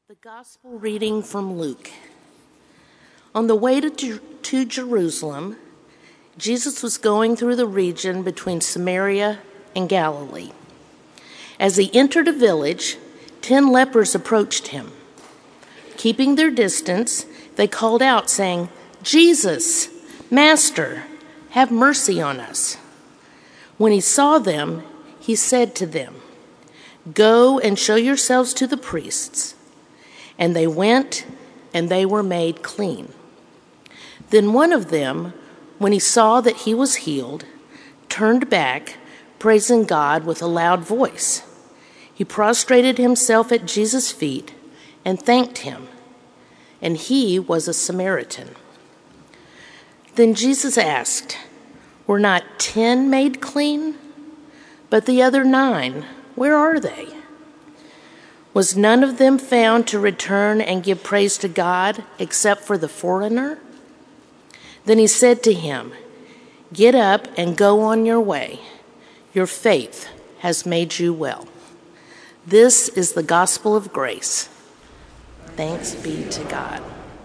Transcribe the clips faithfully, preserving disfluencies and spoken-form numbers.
The Gospel reading from Luke. On the way to, to Jerusalem, Jesus was going through the region between Samaria and Galilee. As he entered a village, ten lepers approached him. Keeping their distance, they called out, saying, "Jesus, Master, have mercy on us." When he saw them, he said to them, "Go and show yourselves to the priests." And they went, and they were made clean. Then one of them, when he saw that he was healed, turned back, praising God with a loud voice. He prostrated himself at Jesus' feet and thanked him, and he was a Samaritan. Then Jesus asked, "Were not ten made clean? But the other nine, where are they? Was none of them found to return and give praise to God except for the foreigner?" Then he said to him, "Get up and go on your way. Your faith has made you well." This is the gospel of grace. Thanks be to God.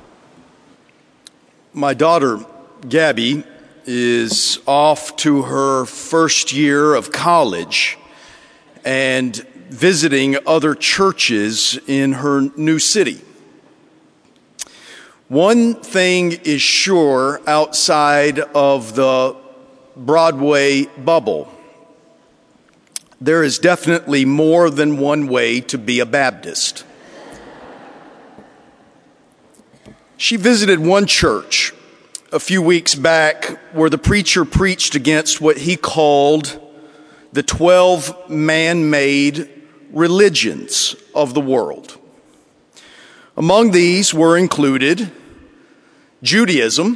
My daughter, Gabby, is off to her first year of college and visiting other churches in her new city. One thing is sure outside of the Broadway bubble: there is definitely more than one way to be a Baptist. She visited one church a few weeks back where the preacher preached against what he called the twelve man-made religions of the world. Among these were included Judaism,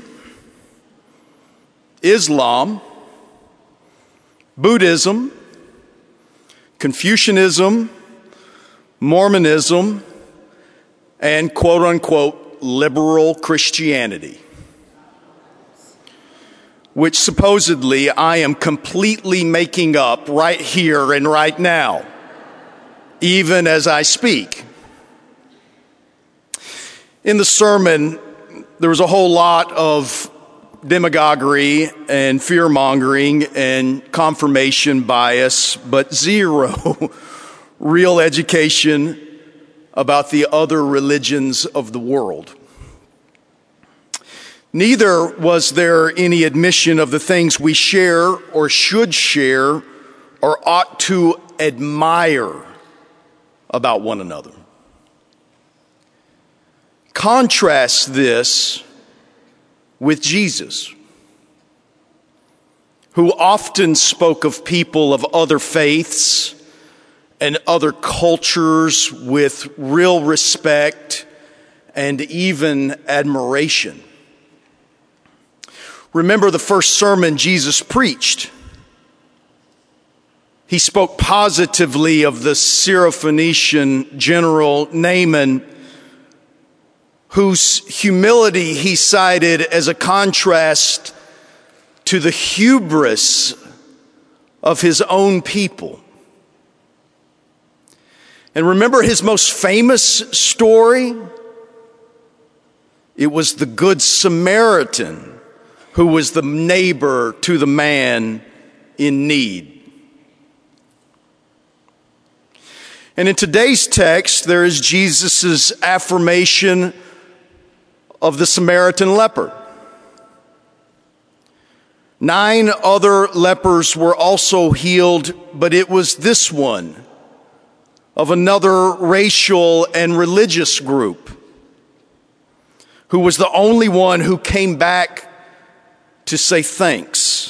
Islam, Buddhism, Confucianism, Mormonism, and quote-unquote liberal Christianity, which supposedly I am completely making up right here and right now, even as I speak. In the sermon, there was a whole lot of demagoguery and fear-mongering and confirmation bias, but zero real education about the other religions of the world. Neither was there any admission of the things we share or should share or ought to admire about one another. Contrast this with Jesus, who often spoke of people of other faiths and other cultures with real respect and even admiration. Remember the first sermon Jesus preached. He spoke positively of the Syrophoenician general Naaman, whose humility he cited as a contrast to the hubris of his own people. And remember his most famous story? It was the Good Samaritan who was the neighbor to the man in need. And in today's text, there is Jesus' affirmation of the Samaritan leper. Nine other lepers were also healed, but it was this one of another racial and religious group who was the only one who came back to say thanks.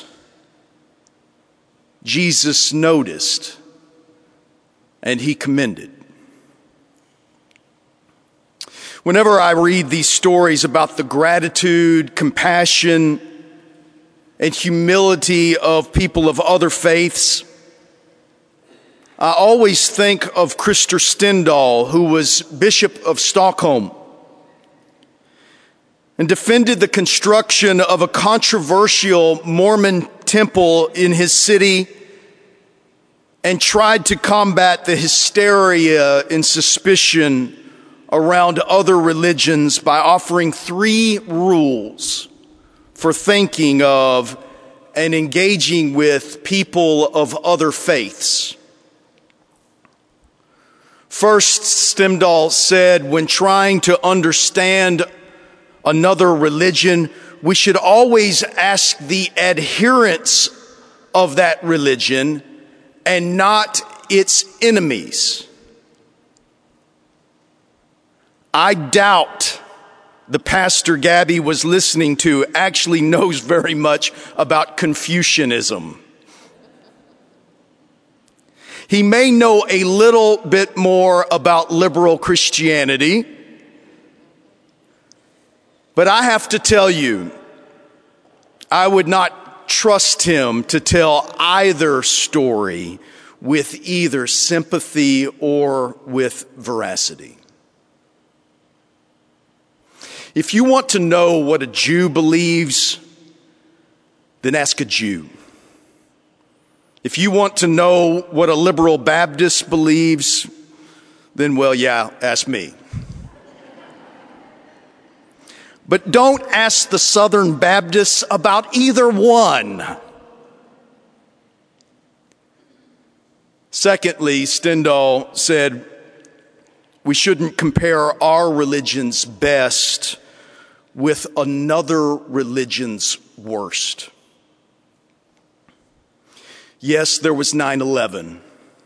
Jesus noticed and he commended. Whenever I read these stories about the gratitude, compassion, and humility of people of other faiths, I always think of Krister Stendahl, who was Bishop of Stockholm and defended the construction of a controversial Mormon temple in his city and tried to combat the hysteria and suspicion around other religions by offering three rules for thinking of and engaging with people of other faiths. First, Stendahl said, when trying to understand another religion, we should always ask the adherents of that religion and not its enemies. I doubt the pastor Gabby was listening to actually knows very much about Confucianism. He may know a little bit more about liberal Christianity, but I have to tell you, I would not trust him to tell either story with either sympathy or with veracity. If you want to know what a Jew believes, then ask a Jew. If you want to know what a liberal Baptist believes, then, well, yeah, ask me. But don't ask the Southern Baptists about either one. Secondly, Stendahl said we shouldn't compare our religion's best with another religion's worst. Yes, there was nine eleven.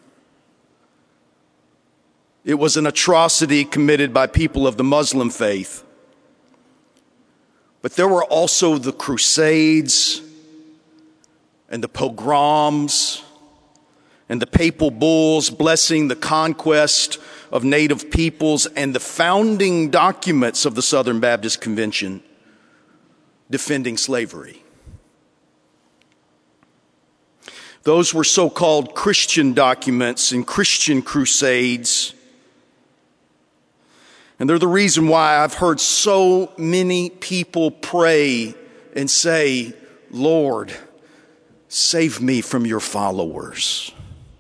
It was an atrocity committed by people of the Muslim faith. But there were also the Crusades and the pogroms and the papal bulls blessing the conquest of native peoples and the founding documents of the Southern Baptist Convention defending slavery. Those were so-called Christian documents and Christian crusades. And they're the reason why I've heard so many people pray and say, Lord, save me from your followers.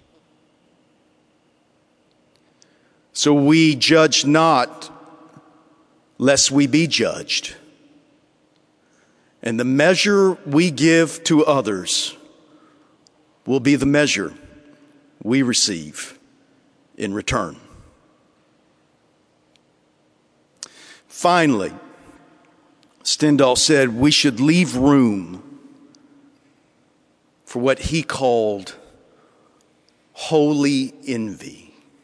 So we judge not, lest we be judged. And the measure we give to others will be the measure we receive in return. Finally, Stendahl said we should leave room for what he called holy envy.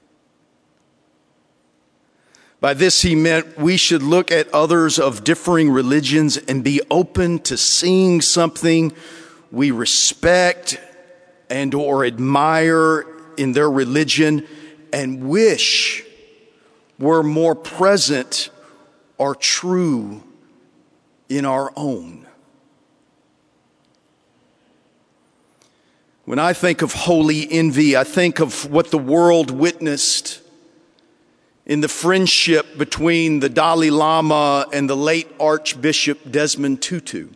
By this he meant we should look at others of differing religions and be open to seeing something we respect and or admire in their religion and wish were more present or true in our own. When I think of holy envy, I think of what the world witnessed in the friendship between the Dalai Lama and the late Archbishop Desmond Tutu.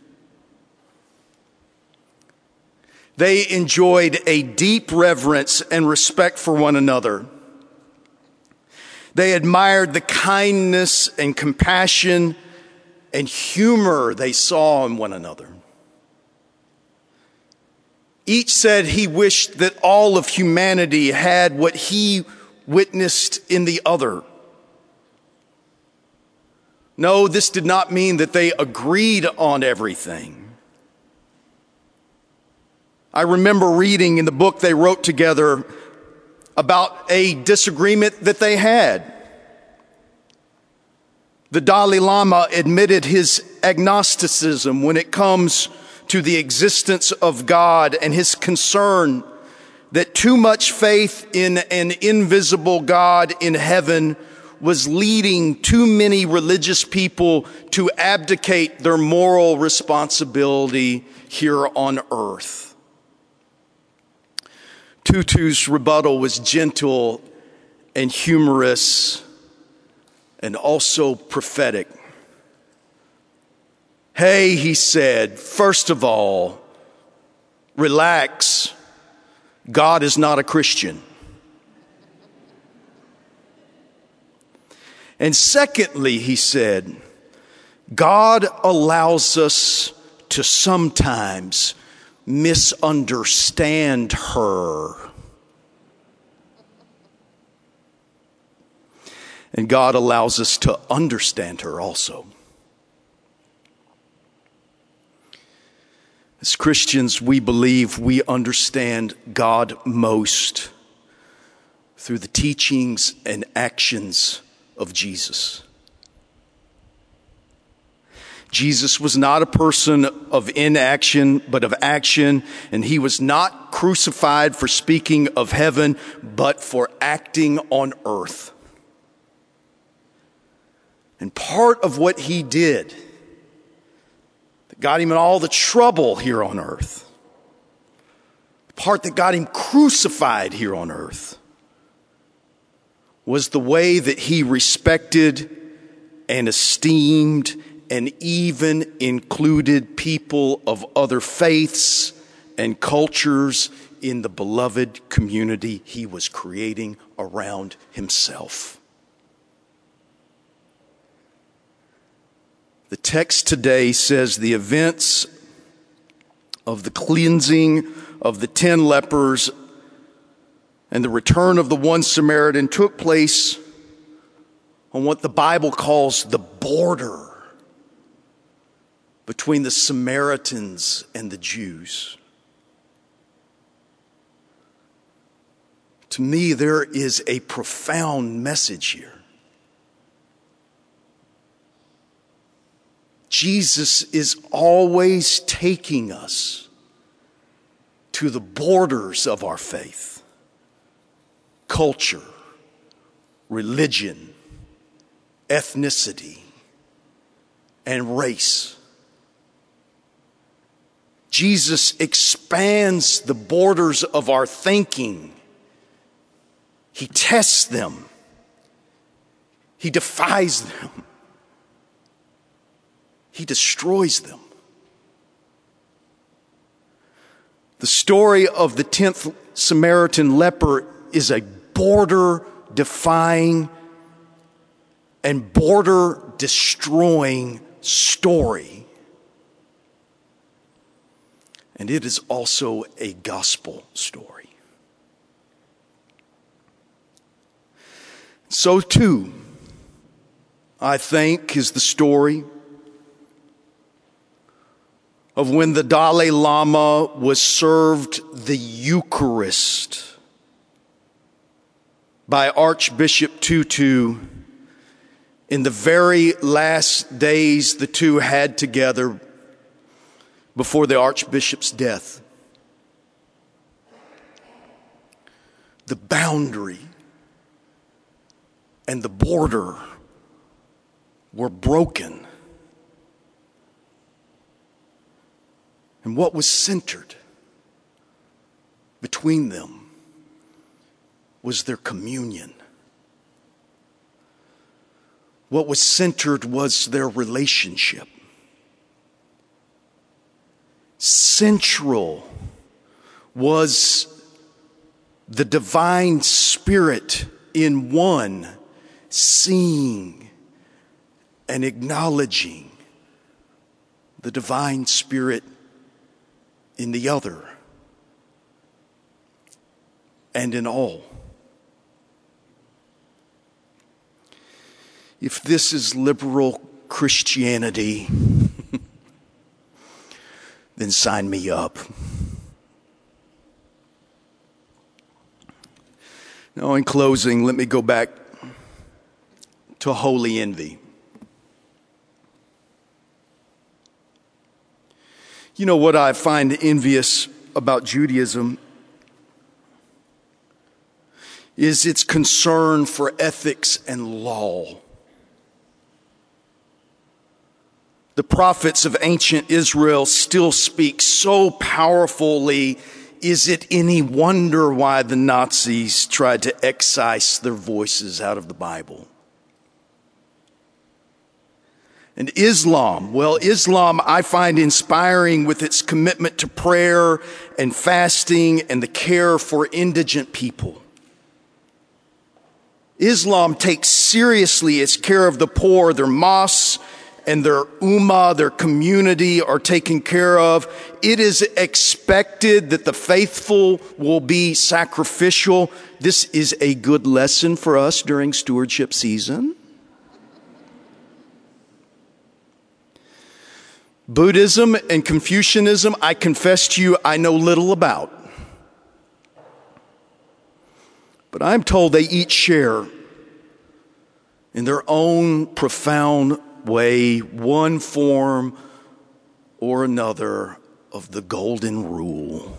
They enjoyed a deep reverence and respect for one another. They admired the kindness and compassion and humor they saw in one another. Each said he wished that all of humanity had what he witnessed in the other. No, this did not mean that they agreed on everything. I remember reading in the book they wrote together about a disagreement that they had. The Dalai Lama admitted his agnosticism when it comes to the existence of God and his concern that too much faith in an invisible God in heaven was leading too many religious people to abdicate their moral responsibility here on earth. Tutu's rebuttal was gentle and humorous and also prophetic. Hey, he said, first of all, relax. God is not a Christian. And secondly, he said, God allows us to sometimes misunderstand her. And God allows us to understand her also. As Christians, we believe we understand God most through the teachings and actions of Jesus. Jesus was not a person of inaction, but of action, and he was not crucified for speaking of heaven, but for acting on earth. And part of what he did that got him in all the trouble here on earth, the part that got him crucified here on earth, was the way that he respected and esteemed and even included people of other faiths and cultures in the beloved community he was creating around himself. The text today says the events of the cleansing of the ten lepers and the return of the one Samaritan took place on what the Bible calls the border between the Samaritans and the Jews. To me, there is a profound message here. Jesus is always taking us to the borders of our faith, culture, religion, ethnicity, and race. Jesus expands the borders of our thinking. He tests them. He defies them. He destroys them. The story of the tenth Samaritan leper is a border-defying and border-destroying story. And it is also a gospel story. So too, I think, is the story of when the Dalai Lama was served the Eucharist by Archbishop Tutu in the very last days the two had together before the Archbishop's death. The boundary and the border were broken. And what was centered between them was their communion. What was centered was their relationship. Central was the divine spirit in one, seeing and acknowledging the divine spirit in the other and in all. If this is liberal Christianity, then sign me up. Now, in closing, let me go back to holy envy. You know what I find envious about Judaism is its concern for ethics and law. The prophets of ancient Israel still speak so powerfully. Is it any wonder why the Nazis tried to excise their voices out of the Bible? And Islam, well, Islam I find inspiring with its commitment to prayer and fasting and the care for indigent people. Islam takes seriously its care of the poor. Their mosques and their ummah, their community, are taken care of. It is expected that the faithful will be sacrificial. This is a good lesson for us during stewardship season. Buddhism and Confucianism, I confess to you, I know little about. But I'm told they each share, in their own profound way, one form or another of the golden rule.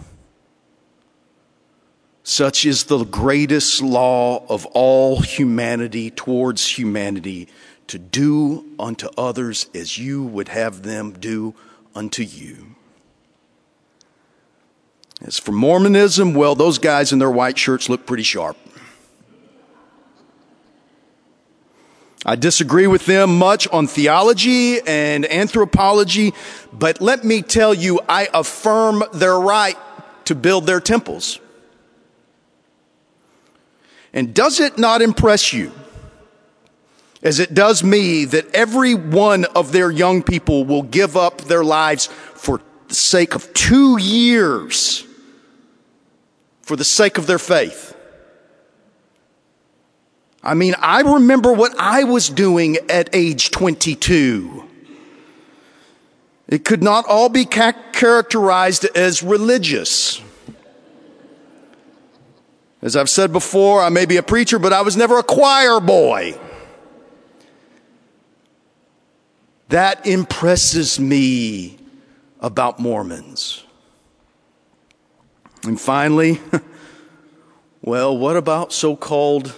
Such is the greatest law of all humanity towards humanity, to do unto others as you would have them do unto you. As for Mormonism, well, those guys in their white shirts look pretty sharp. I disagree with them much on theology and anthropology, but let me tell you, I affirm their right to build their temples. And does it not impress you, as it does me, that every one of their young people will give up their lives for the sake of two years, for the sake of their faith? I mean, I remember what I was doing at age twenty-two. It could not all be ca- characterized as religious. As I've said before, I may be a preacher, but I was never a choir boy. That impresses me about Mormons. And finally, well, what about so-called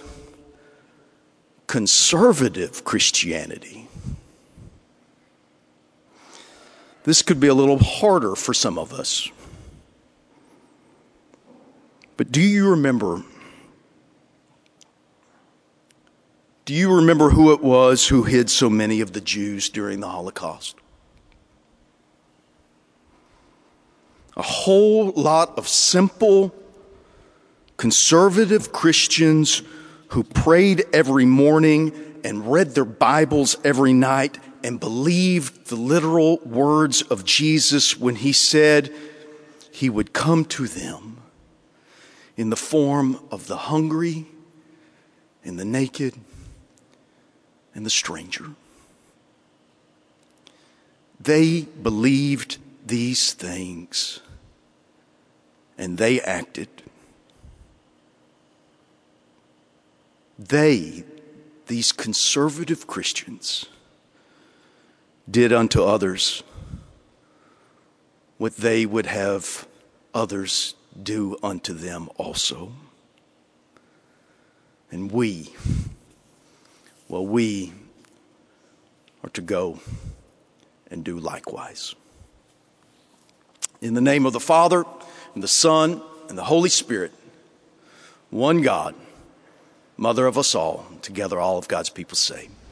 conservative Christianity? This could be a little harder for some of us. But do you remember, do you remember who it was who hid so many of the Jews during the Holocaust? A whole lot of simple, conservative Christians who prayed every morning and read their Bibles every night and believed the literal words of Jesus when he said he would come to them in the form of the hungry and the naked and the stranger. They believed these things and they acted. They, these conservative Christians, did unto others what they would have others do unto them also. And we, well, we are to go and do likewise. In the name of the Father, and the Son, and the Holy Spirit, one God, Mother of us all, together all of God's people say,